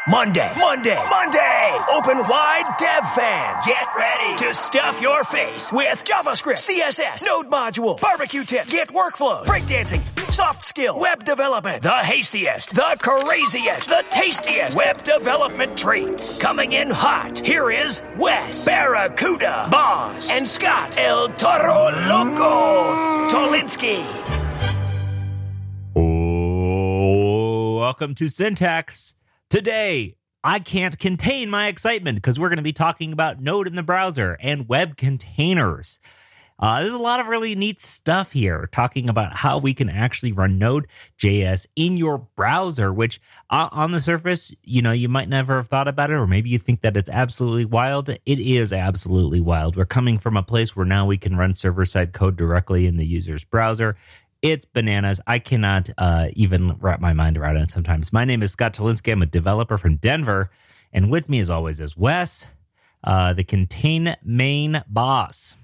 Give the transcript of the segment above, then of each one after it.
Monday! Open wide, dev fans. Get ready to stuff your face with JavaScript, CSS, Node modules, barbecue tips, Git workflows, breakdancing, soft skills, web development, the hastiest, the craziest, the tastiest web development treats. Coming in hot, here is Wes, Barracuda, Boss, and Scott, El Toro Loco, Tolinsky. Oh, welcome to Syntax. Today, I can't contain my excitement because we're going to be talking about Node in the browser and web containers. There's a lot of really neat stuff here, talking about how we can actually run Node.js in your browser, which on the surface, you might never have thought about it, or maybe you think that it's absolutely wild. It is absolutely wild. We're coming from a place where now we can run server-side code directly in the user's browser. It's bananas. I cannot even wrap my mind around it sometimes. My name is Scott Tolinsky. I'm a developer from Denver. And with me, as always, is Wes, the Contain main boss.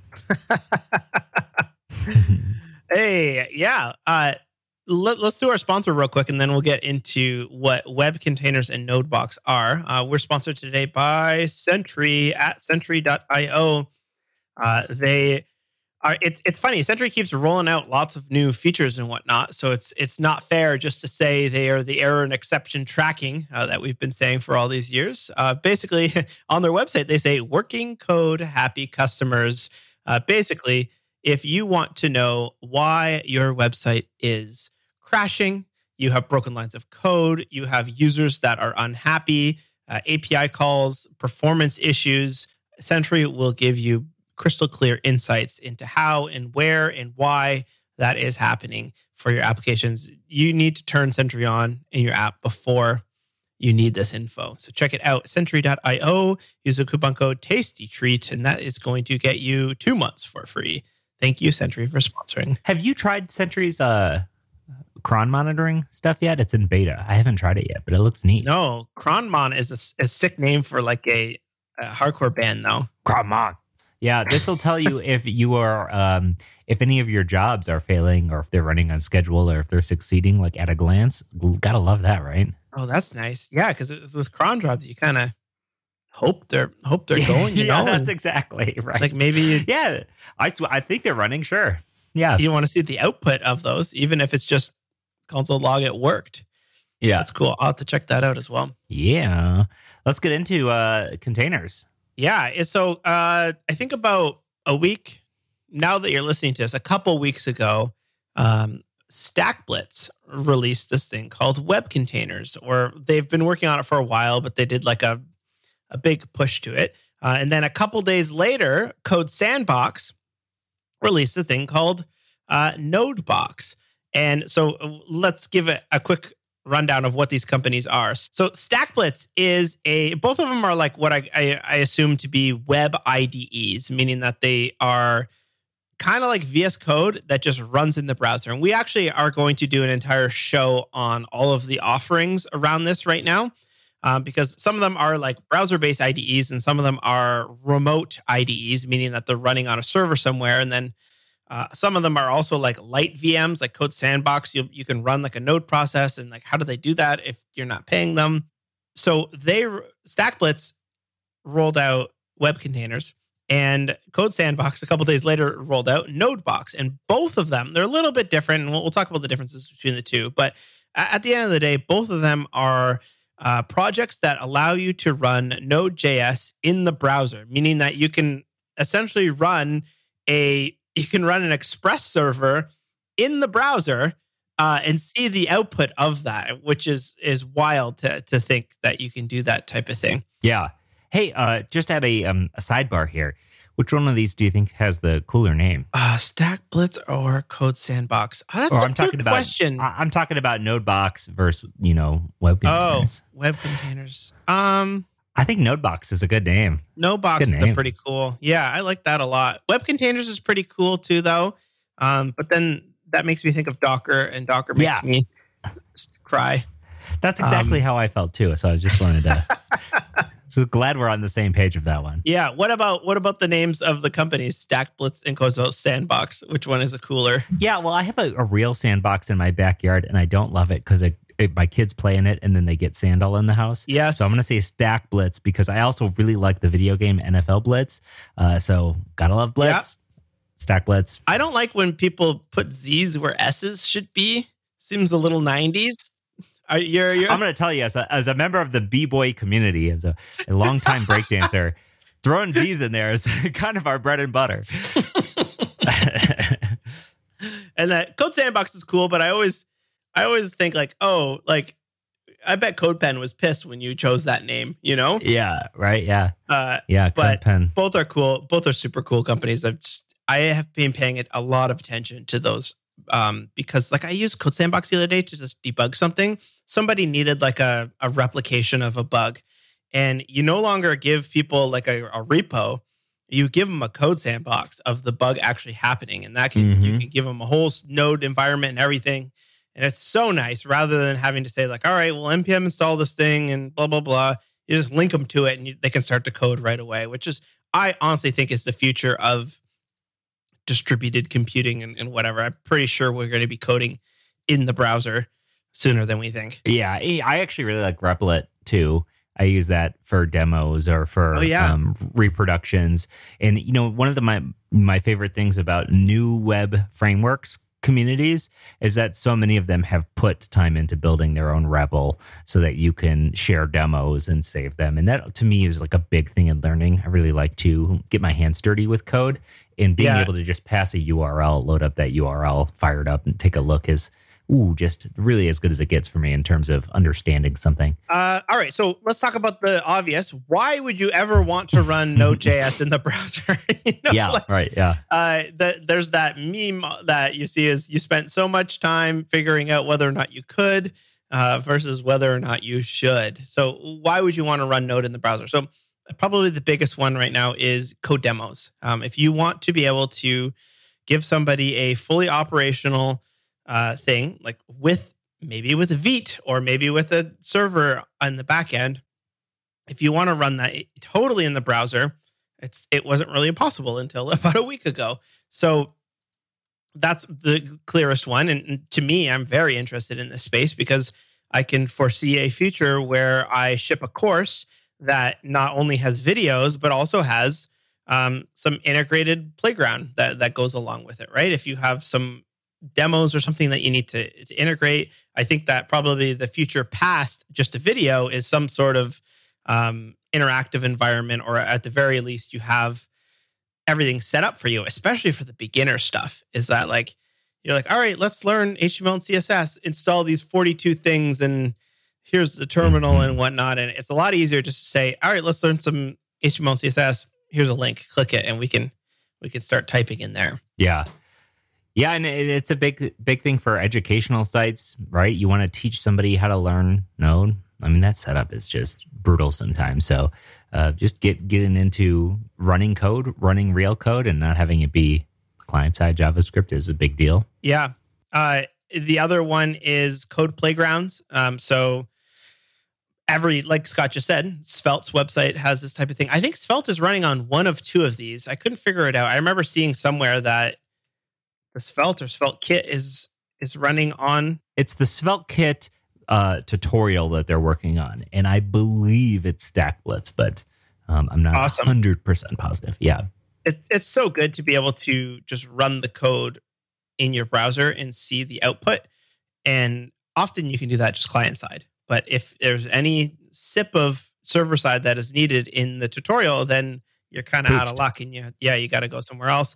Hey, yeah. Let's do our sponsor real quick, and then we'll get into what web containers and Nodebox are. We're sponsored today by Sentry at Sentry.io. It's funny. Sentry keeps rolling out lots of new features and whatnot, so it's not fair just to say they are the error and exception tracking that we've been saying for all these years. Basically, on their website, they say working code happy customers. Basically, if you want to know why your website is crashing, you have broken lines of code, you have users that are unhappy, API calls, performance issues, Sentry will give you crystal clear insights into how and where and why that is happening for your applications. You need to turn Sentry on in your app before you need this info. So check it out, Sentry.io. Use the coupon code TASTYTREAT, and that is going to get you 2 months for free. Thank you, Sentry, for sponsoring. Have you tried Sentry's cron monitoring stuff yet? It's in beta. I haven't tried it yet, but it looks neat. No, Cronmon is a sick name for like a hardcore band, though. Cronmon. Yeah, this will tell you if you are, if any of your jobs are failing, or if they're running on schedule, or if they're succeeding, like at a glance. Gotta love that, right? Oh, that's nice. Yeah, because with cron jobs, you kind of hope they're going. Yeah, that's exactly right. Like maybe, yeah, I think they're running. Sure, yeah. You want to see the output of those, even if it's just console log it worked. Yeah, that's cool. I'll have to check that out as well. Yeah, let's get into containers. Yeah. So I think about a week now that you're listening to us, a couple weeks ago, StackBlitz released this thing called Web Containers, or they've been working on it for a while, but they did like a big push to it. And then a couple days later, Code Sandbox released a thing called Nodebox. And so let's give it a quick rundown of what these companies are. So StackBlitz is both of them are like what I assume to be web IDEs, meaning that they are kind of like VS Code that just runs in the browser. And we actually are going to do an entire show on all of the offerings around this right now, because some of them are like browser-based IDEs and some of them are remote IDEs, meaning that they're running on a server somewhere. And then some of them are also like light VMs, like Code Sandbox. You can run like a node process, and like how do they do that if you're not paying them? So StackBlitz rolled out web containers, and Code Sandbox a couple days later rolled out Nodebox. And both of them, they're a little bit different, and we'll talk about the differences between the two. But at the end of the day, both of them are projects that allow you to run Node.js in the browser, meaning that you can essentially run an Express server in the browser and see the output of that, which is wild to think that you can do that type of thing. Yeah. Hey, just at a sidebar here, which one of these do you think has the cooler name? StackBlitz or Code Sandbox? That's a good question. I'm talking about Nodebox versus web containers. Oh, web containers. I think Nodebox is a good name. Nodebox is pretty cool. Yeah, I like that a lot. Web containers is pretty cool too, though. But then that makes me think of Docker, and Docker makes me cry. That's exactly how I felt too. So I just wanted to. So glad we're on the same page of that one. Yeah. What about the names of the companies? StackBlitz and Code Sandbox. Which one is a cooler? Yeah. Well, I have a real sandbox in my backyard, and I don't love it because my kids play in it and then they get sand all in the house. Yes. So I'm going to say Stack Blitz because I also really like the video game NFL Blitz. So gotta love Blitz. Stack Blitz. I don't like when people put Z's where S's should be. Seems a little 90s. I'm going to tell you, as a member of the B-boy community, as a longtime breakdancer, throwing Z's in there is kind of our bread and butter. And that Code Sandbox is cool, but I always think like, oh, like I bet CodePen was pissed when you chose that name, you know? Yeah, right. Yeah. But CodePen. both are cool. Both are super cool companies. I have been paying a lot of attention to those because like I used Code Sandbox the other day to just debug something. Somebody needed like a replication of a bug, and you no longer give people like a repo. You give them a Code Sandbox of the bug actually happening, and that can you can give them a whole node environment and everything. And it's so nice rather than having to say like, all right, well, npm install this thing and blah, blah, blah. You just link them to it and they can start to code right away, which is, I honestly think is the future of distributed computing and whatever. I'm pretty sure we're going to be coding in the browser sooner than we think. Yeah, I actually really like Replit too. I use that for demos or for reproductions. And, you know, one of my favorite things about new web frameworks communities is that so many of them have put time into building their own REPL so that you can share demos and save them. And that to me is like a big thing in learning. I really like to get my hands dirty with code, and being able to just pass a URL, load up that URL, fire it up and take a look is just really as good as it gets for me in terms of understanding something. All right, so let's talk about the obvious. Why would you ever want to run Node.js in the browser? There's that meme that you see is you spent so much time figuring out whether or not you could versus whether or not you should. So why would you want to run Node in the browser? So probably the biggest one right now is code demos. If you want to be able to give somebody a fully operational thing, like maybe with a Vite or maybe with a server on the back end, if you want to run that totally in the browser, it wasn't really possible until about a week ago. So that's the clearest one. And to me, I'm very interested in this space because I can foresee a future where I ship a course that not only has videos, but also has some integrated playground that goes along with it, right? If you have some demos or something that you need to integrate, I think that probably the future past just a video is some sort of interactive environment, or at the very least you have everything set up for you, especially for the beginner stuff. Is that like, you're like, all right, let's learn HTML and CSS, install these 42 things, and here's the terminal and whatnot. And it's a lot easier just to say, all right, let's learn some HTML and CSS. Here's a link, click it, and we can start typing in there. Yeah. Yeah, and it's a big thing for educational sites, right? You want to teach somebody how to learn Node. I mean, that setup is just brutal sometimes. So just getting into running code, running real code, and not having it be client-side JavaScript is a big deal. Yeah. The other one is code playgrounds. So like Scott just said, Svelte's website has this type of thing. I think Svelte is running on one of two of these. I couldn't figure it out. I remember seeing somewhere that the Svelte or Svelte kit is running on. It's the Svelte kit tutorial that they're working on, and I believe it's Stack Blitz, but I'm not 100% positive. Yeah, it's so good to be able to just run the code in your browser and see the output, and often you can do that just client side. But if there's any sip of server side that is needed in the tutorial, then you're kind of out of luck, and you got to go somewhere else.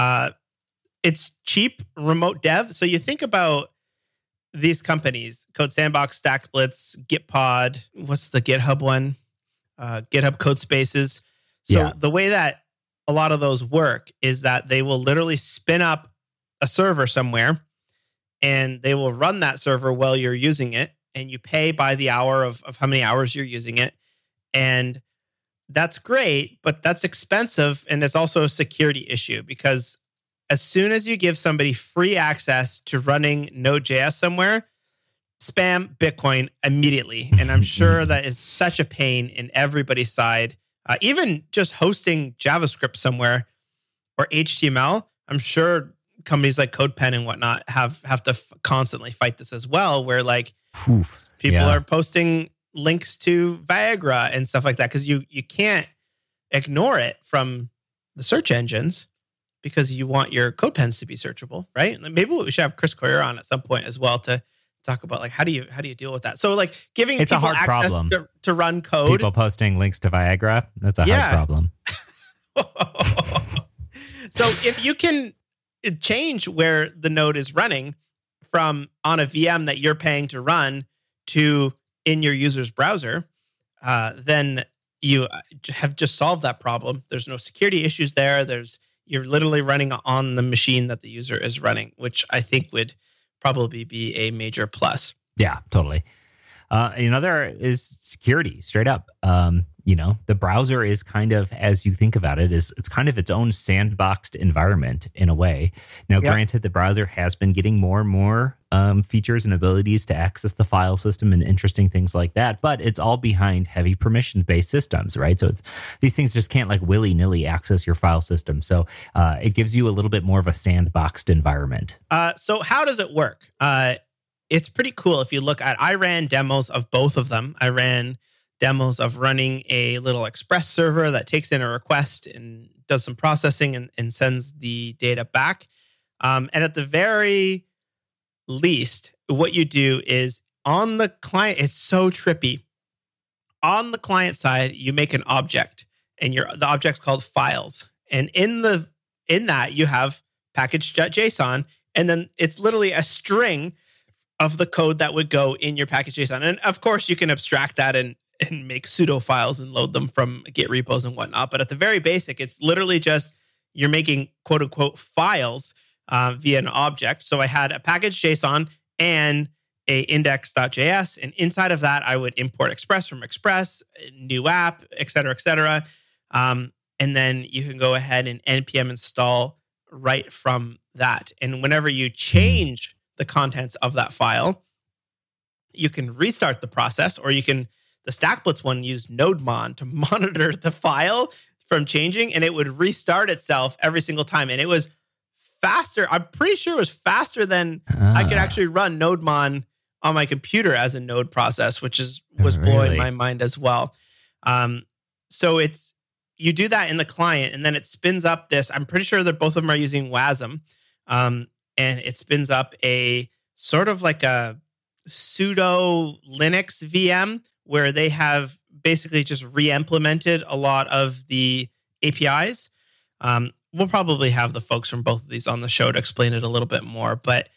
It's cheap remote dev. So you think about these companies, Code Sandbox, Stack Blitz, Gitpod, what's the GitHub one? GitHub Code Spaces. So the way that a lot of those work is that they will literally spin up a server somewhere and they will run that server while you're using it, and you pay by the hour of how many hours you're using it. And that's great, but that's expensive, and it's also a security issue because as soon as you give somebody free access to running Node.js somewhere, spam Bitcoin immediately. And I'm sure that is such a pain in everybody's side. Even just hosting JavaScript somewhere or HTML, I'm sure companies like CodePen and whatnot have to constantly fight this as well, where like Oof. people are posting links to Viagra and stuff like that because you can't ignore it from the search engines because you want your CodePens to be searchable, right? Maybe we should have Chris Coyier on at some point as well to talk about like how do you deal with that. So like giving It's a people hard access problem. to run code. People posting links to Viagra, that's a hard problem. So if you can change where the node is running from on a VM that you're paying to run to in your user's browser, then you have just solved that problem. There's no security issues there. You're literally running on the machine that the user is running, which I think would probably be a major plus. Yeah, totally. There is security, straight up. The browser is kind of, as you think about it, it's kind of its own sandboxed environment in a way. Now, Granted, the browser has been getting more and more features and abilities to access the file system and interesting things like that, but it's all behind heavy permission-based systems, right? So these things just can't like willy-nilly access your file system. So it gives you a little bit more of a sandboxed environment. So how does it work? It's pretty cool. If you look at, I ran demos of both of them. I ran demos of running a little Express server that takes in a request and does some processing and sends the data back. And at the very least, what you do is on the client, it's so trippy. On the client side, you make an object, and the object's called files. And in that, you have package.json, and then it's literally a string of the code that would go in your package.json. And of course, you can abstract that and make pseudo files and load them from Git repos and whatnot. But at the very basic, it's literally just you're making quote unquote files via an object. So I had a package.json and a index.js. And inside of that, I would import Express from Express, new app, et cetera, et cetera. And then you can go ahead and npm install right from that. And whenever you change the contents of that file, you can restart the process, or you can, the StackBlitz one used NodeMon to monitor the file from changing, and it would restart itself every single time. And it was faster. I'm pretty sure it was faster than I could actually run NodeMon on my computer as a node process, which was blowing my mind as well. So you do that in the client, and then it spins up this. I'm pretty sure that both of them are using WASM. And it spins up a sort of like a pseudo Linux VM where they have basically just re-implemented a lot of the APIs. We'll probably have the folks from both of these on the show to explain it a little bit more, but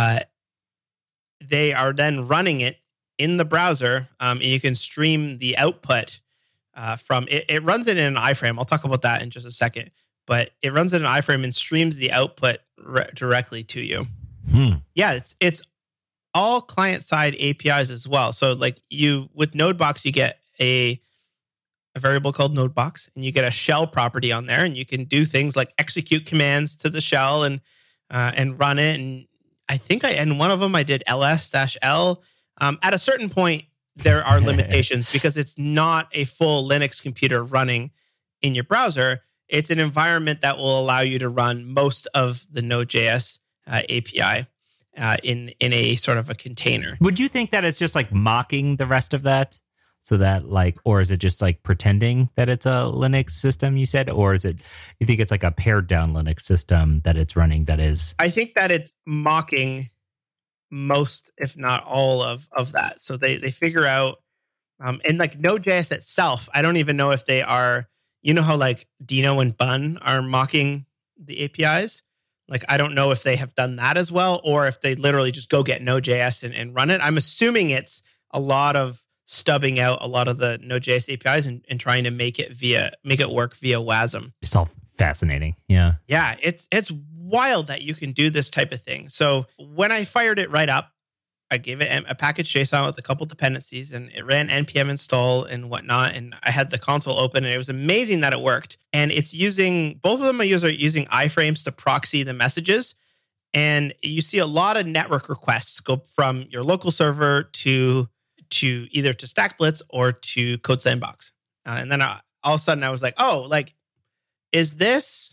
they are then running it in the browser, and you can stream the output from it. It runs it in an iframe. I'll talk about that in just a second. But it runs in an iframe and streams the output directly to you. Yeah, it's all client-side APIs as well. So like with Nodebox, you get a variable called Nodebox, and you get a shell property on there, and you can do things like execute commands to the shell and run it. And I think in one of them I did ls-l. At a certain point, there are limitations because it's not a full Linux computer running in your browser. It's an environment that will allow you to run most of the Node.js API in a sort of a container. Would you think that it's just like mocking the rest of that? So that or is it just like pretending that it's a Linux system, you said? Or you think it's like a pared down Linux system that it's running that is? I think that it's mocking most, if not all of that. So they figure out, and like Node.js itself, I don't even know if they are, you know how like Dino and Bun are mocking the APIs? Like, I don't know if they have done that as well, or if they literally just go get Node.js and run it. I'm assuming it's a lot of stubbing out a lot of the Node.js APIs and trying to make it work via WASM. It's all fascinating. Yeah. Yeah. It's wild that you can do this type of thing. So when I fired it right up, I gave it a package JSON with a couple dependencies, and it ran npm install and whatnot. And I had the console open, and it was amazing that it worked. And it's both of them are using iframes to proxy the messages. And you see a lot of network requests go from your local server to either to StackBlitz or to CodeSandbox. And then all of a sudden I was like, oh, like, is this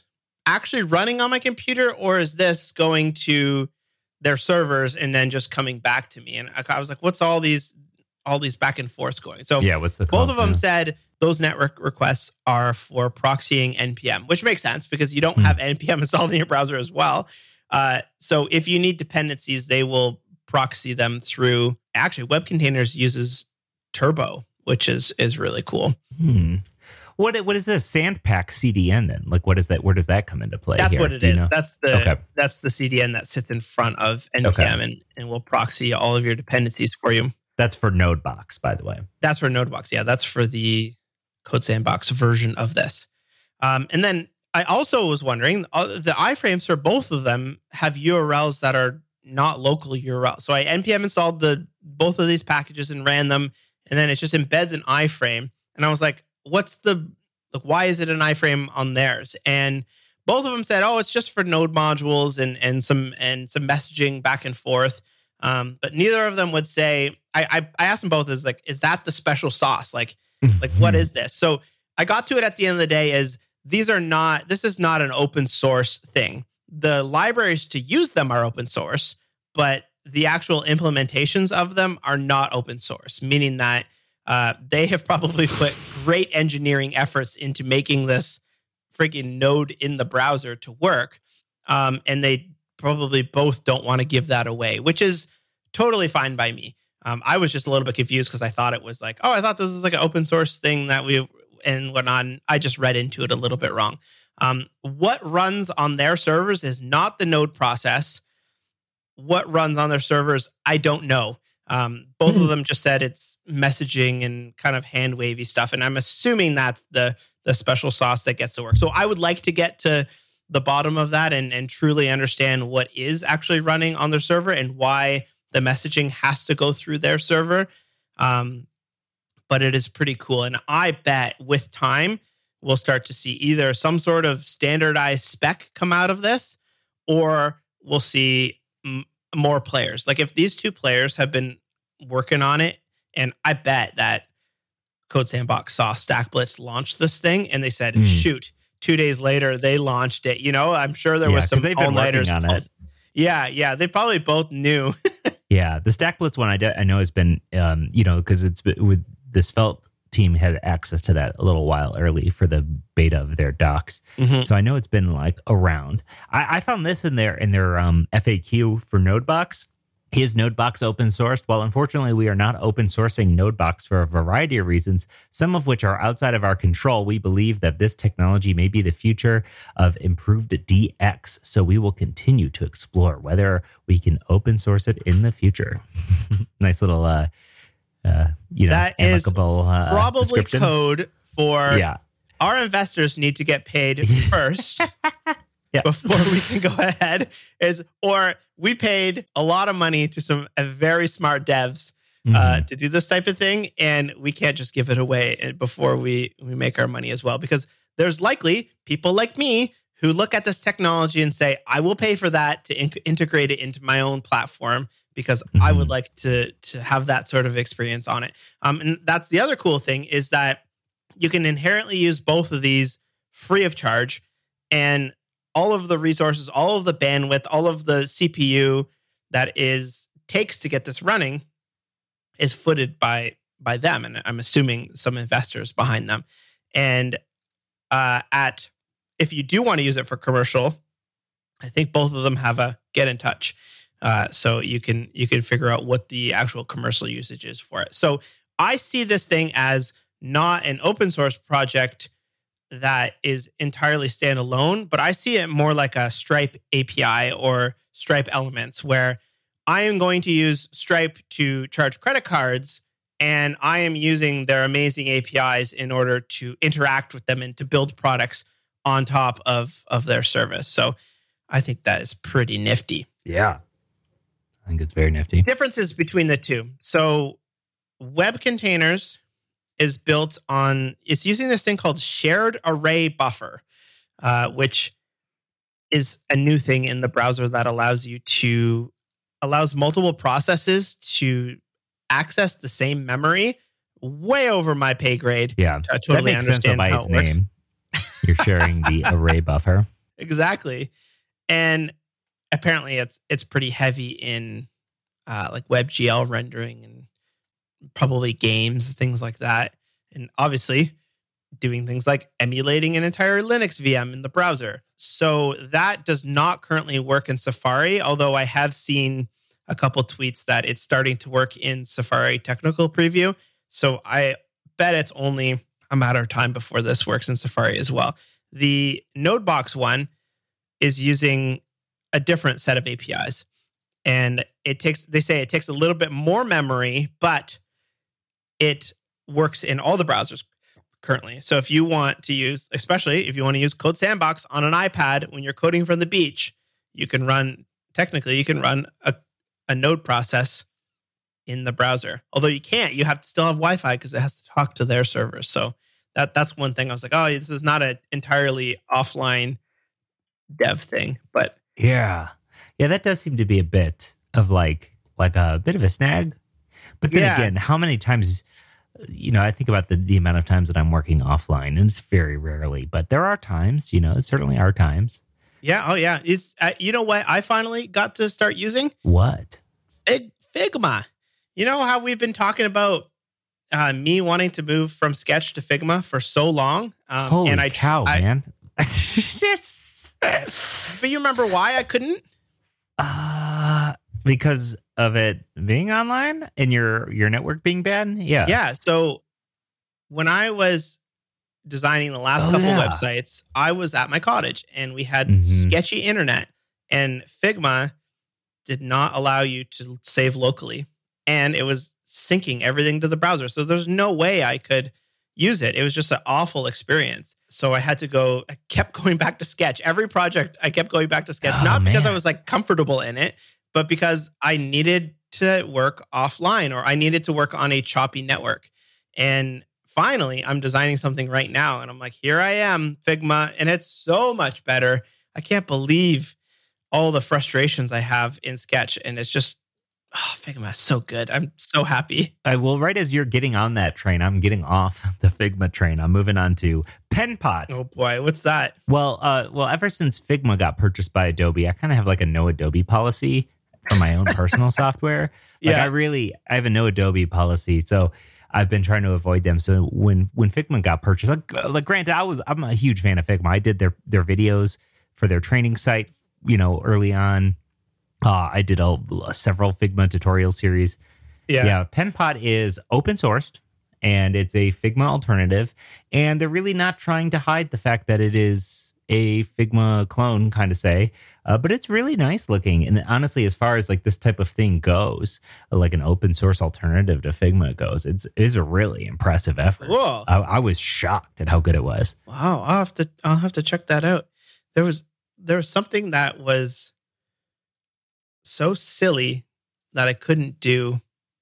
actually running on my computer, or is this going to their servers and then just coming back to me? And I was like, what's all these back and forth going? So Yeah, what's the both of them yeah. said those network requests are for proxying NPM, which makes sense because you don't have NPM installed in your browser as well. So if you need dependencies, they will proxy them through. Actually, Web Containers uses Turbo, which is really cool. What is this Sandpack CDN then? Like, what is that? Where does that come into play? That's here? what it Do you is. know? That's the CDN that sits in front of NPM and will proxy all of your dependencies for you. That's for Nodebox, by the way. That's for Nodebox. Yeah, that's for the Code Sandbox version of this. And then I also was wondering, the iframes for both of them have URLs that are not local URLs. So I npm installed both of these packages and ran them, and then it just embeds an iframe. And I was like, why is it an iframe on theirs? And both of them said, oh, it's just for node modules and some messaging back and forth. But neither of them would say, I asked them both, is that the special sauce? Like what is this? So I got to it at the end of the day this is not an open source thing. The libraries to use them are open source, but the actual implementations of them are not open source, meaning that they have probably put great engineering efforts into making this freaking node in the browser to work. And they probably both don't want to give that away, which is totally fine by me. I was just a little bit confused because I thought it was like, I thought this was like an open source thing that and whatnot. I just read into it a little bit wrong. What runs on their servers is not the node process. What runs on their servers, I don't know. Both of them just said it's messaging and kind of hand wavy stuff. And I'm assuming that's the special sauce that gets to work. So I would like to get to the bottom of that and truly understand what is actually running on their server and why the messaging has to go through their server. But it is pretty cool. And I bet with time, we'll start to see either some sort of standardized spec come out of this, or we'll see more players. Like if these two players have been working on it, and I bet that Code Sandbox saw StackBlitz launch this thing, and they said, shoot, 2 days later, they launched it. I'm sure there was some all-nighters on it. Yeah, they probably both knew. Yeah, the StackBlitz one I know has been, because it's with the Svelte team had access to that a little while early for the beta of their docs. So I know it's been like around. I found this in their FAQ for Nodebox. Is Nodebox open sourced? Well, unfortunately, we are not open sourcing Nodebox for a variety of reasons, some of which are outside of our control. We believe that this technology may be the future of improved DX, so we will continue to explore whether we can open source it in the future. Nice little, that amicable probably description. Code for our investors need to get paid first. Before we can go ahead, or we paid a lot of money to some very smart devs to do this type of thing, and we can't just give it away before we make our money as well, because there's likely people like me who look at this technology and say, I will pay for that to integrate it into my own platform because I would like to have that sort of experience on it. And that's the other cool thing, is that you can inherently use both of these free of charge, and all of the resources, all of the bandwidth, all of the CPU that takes to get this running is footed by them, and I'm assuming some investors behind them. And if you do want to use it for commercial, I think both of them have a get in touch, so you can figure out what the actual commercial usage is for it. So I see this thing as not an open source project that is entirely standalone, but I see it more like a Stripe API or Stripe Elements, where I am going to use Stripe to charge credit cards, and I am using their amazing APIs in order to interact with them and to build products on top of their service. So I think that is pretty nifty. Yeah, I think it's very nifty. Differences between the two. So Web Containers is built on, it's using this thing called Shared Array Buffer, which is a new thing in the browser that allows multiple processes to access the same memory. Way over my pay grade. Yeah, I totally that makes understand sense by how its it works. name. You're sharing the array buffer. exactly. And apparently it's pretty heavy in like WebGL rendering and probably games, things like that. And obviously doing things like emulating an entire Linux VM in the browser. So that does not currently work in Safari, although I have seen a couple tweets that it's starting to work in Safari Technical Preview. So I bet it's only a matter of time before this works in Safari as well. The Nodebox one is using a different set of APIs. And they say it takes a little bit more memory, but it works in all the browsers currently. So if you want to use, especially if you want to use Code Sandbox on an iPad when you're coding from the beach, you can run a node process in the browser. Although you can't, you have to still have Wi-Fi because it has to talk to their servers. So that's one thing I was like, oh, this is not an entirely offline dev thing, but yeah, that does seem to be a bit of like a bit of a snag. But then again, how many times, I think about the amount of times that I'm working offline, and it's very rarely, but there are times, certainly are times. Yeah. Oh, yeah. It's you know what I finally got to start using? What? Figma. You know how we've been talking about me wanting to move from Sketch to Figma for so long? Holy cow, man. But you remember why I couldn't? Because of it being online and your network being bad? Yeah. Yeah. So when I was designing the last couple websites, I was at my cottage and we had sketchy internet, and Figma did not allow you to save locally, and it was syncing everything to the browser. So there's no way I could use it. It was just an awful experience. So I kept going back to Sketch. Every project, I kept going back to Sketch, not because I was like comfortable in it, but because I needed to work offline, or I needed to work on a choppy network. And finally, I'm designing something right now, and I'm like, here I am, Figma, and it's so much better. I can't believe all the frustrations I have in Sketch, and it's just, Figma is so good. I'm so happy. Well, right as you're getting on that train, I'm getting off the Figma train. I'm moving on to PenPot. Oh boy, what's that? Well, ever since Figma got purchased by Adobe, I kind of have like a no Adobe policy for my own personal software. I have a no Adobe policy, so I've been trying to avoid them. So when Figma got purchased, like granted, I'm a huge fan of Figma. I did their videos for their training site, early on. I did several Figma tutorial series. Yeah. PenPot is open sourced, and it's a Figma alternative. And they're really not trying to hide the fact that it is a Figma clone, kind of say. But it's really nice looking. And honestly, as far as like this type of thing goes, like an open source alternative to Figma goes, it's a really impressive effort. Cool. I was shocked at how good it was. Wow, I'll have to check that out. There was something that was so silly that I couldn't do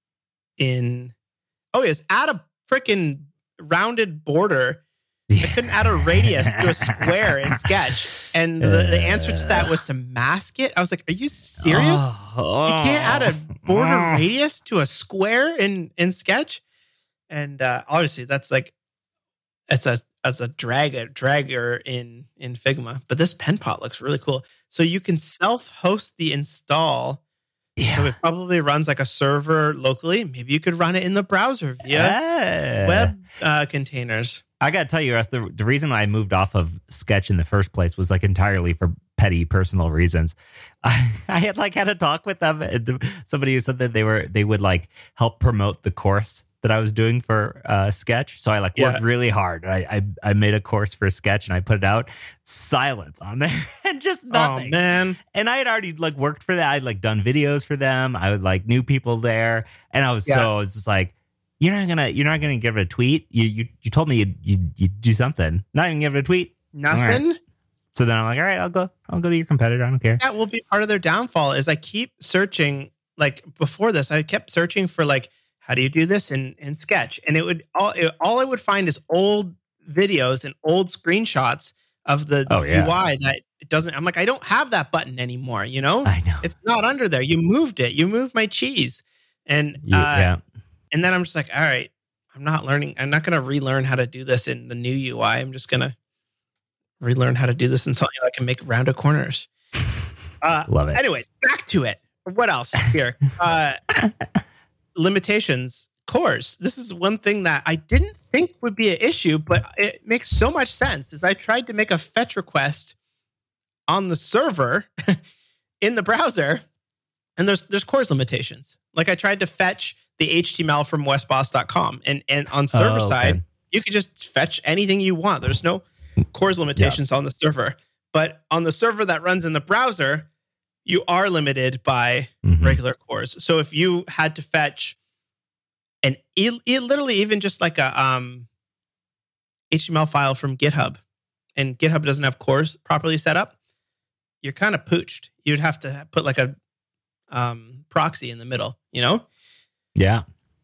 it was add a freaking rounded border. I couldn't add a radius to a square in Sketch. And the answer to that was to mask it. I was like, are you serious? You can't add a border radius to a square in Sketch? And obviously that's like, it's as a dragger in Figma. But this PenPot looks really cool. So you can self-host the install. Yeah. So it probably runs like a server locally. Maybe you could run it in the browser via web containers. I got to tell you, Russ, the reason I moved off of Sketch in the first place was like entirely for petty personal reasons. I had a talk with them, and somebody who said that they would like help promote the course that I was doing for Sketch. So I worked really hard. I made a course for Sketch and I put it out. Silence on there and just nothing. Oh man! And I had already worked for that. I'd done videos for them. I would knew people there, and I was just like, You're not gonna give it a tweet. You told me you'd do something. Not even give it a tweet. Nothing. Right. So then I'm like, all right, I'll go to your competitor. I don't care. That will be part of their downfall. Is I keep searching. Before this, I kept searching for how do you do this in Sketch, and all I would find is old videos and old screenshots of the UI that it doesn't. I'm like, I don't have that button anymore. I know it's not under there. You moved it. You moved my cheese, and And then I'm just like, all right, I'm not going to relearn how to do this in the new UI. I'm just going to relearn how to do this in something that can make rounded corners. Love it. Anyways, back to it. What else here? Limitations, cores. This is one thing that I didn't think would be an issue, but it makes so much sense. Is I tried to make a fetch request on the server in the browser, and there's cores limitations. Like I tried to fetch the HTML from westboss.com, and on server side, you could just fetch anything you want. There's no cores limitations on the server. But on the server that runs in the browser, you are limited by regular cores. So if you had to fetch literally even just like a HTML file from GitHub, and GitHub doesn't have cores properly set up, you're kind of pooched. You'd have to put like a proxy in the middle, you know? Yeah.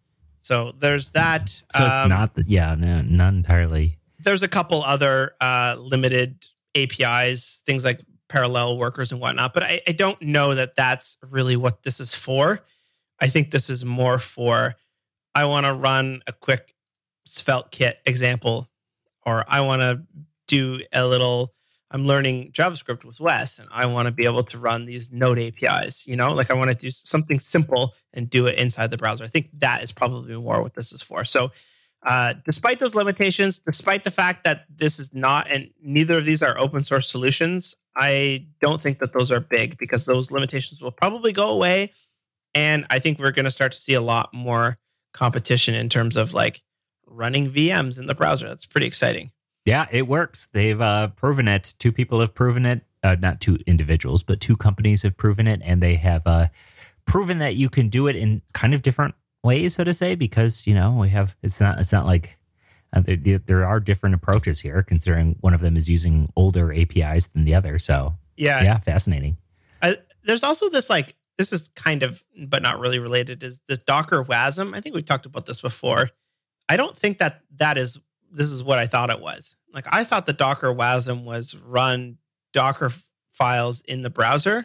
So there's that. So it's not, not entirely. There's a couple other limited APIs, things like parallel workers and whatnot, but I don't know that that's really what this is for. I think this is more for, I want to run a quick Svelte kit example, or I want to do I'm learning JavaScript with Wes, and I want to be able to run these Node APIs, like I want to do something simple and do it inside the browser. I think that is probably more what this is for. So despite those limitations, despite the fact that this is not, and neither of these are open source solutions, I don't think that those are big, because those limitations will probably go away. And I think we're going to start to see a lot more competition in terms of like running VMs in the browser. That's pretty exciting. Yeah, it works. They've proven it. 2 people have proven it. Not 2 individuals, but 2 companies have proven it. And they have proven that you can do it in kind of different ways, so to say, because, we have, it's not like there are different approaches here, considering one of them is using older APIs than the other. So yeah, fascinating. There's also this this is kind of, but not really related, is the Docker WASM. I think we talked about this before. I don't think this is what I thought it was. Like I thought the Docker WASM was run Docker files in the browser.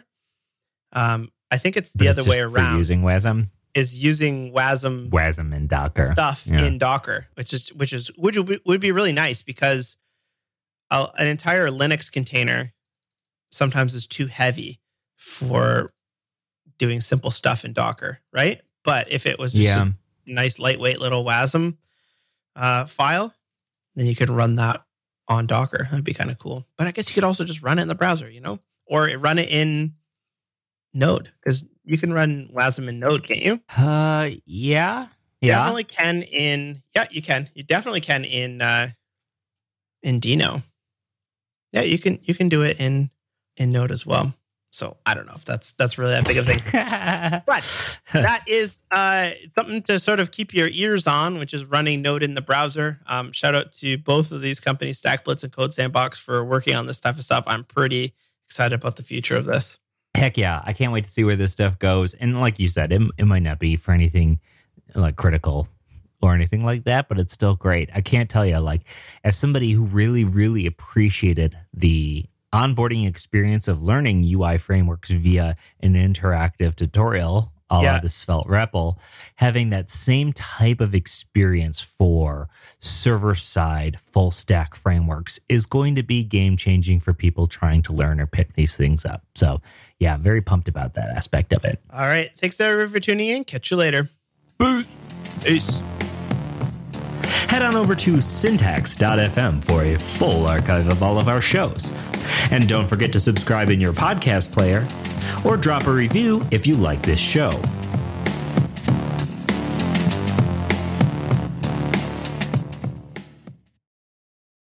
I think it's the other way around. Using WASM is using WASM and Docker stuff in Docker, which would be really nice, because an entire Linux container sometimes is too heavy for doing simple stuff in Docker, right? But if it was just a nice lightweight little WASM file, then you could run that on Docker. That'd be kind of cool. But I guess you could also just run it in the browser, or run it in Node, because you can run WASM in Node, can't you? Yeah. Definitely can you can. You definitely can in Dino. Yeah, you can do it in Node as well. So I don't know if that's really that big of a thing. But that is something to sort of keep your ears on, which is running Node in the browser. Shout out to both of these companies, StackBlitz and CodeSandbox, for working on this type of stuff. I'm pretty excited about the future of this. Heck yeah. I can't wait to see where this stuff goes. And like you said, it might not be for anything like critical or anything like that, but it's still great. I can't tell you, like, as somebody who really, really appreciated the onboarding experience of learning UI frameworks via an interactive tutorial, a la the Svelte REPL, having that same type of experience for server-side full-stack frameworks is going to be game-changing for people trying to learn or pick these things up. So, yeah, very pumped about that aspect of it. All right. Thanks, everyone, for tuning in. Catch you later. Peace. Head on over to syntax.fm for a full archive of all of our shows. And don't forget to subscribe in your podcast player or drop a review if you like this show.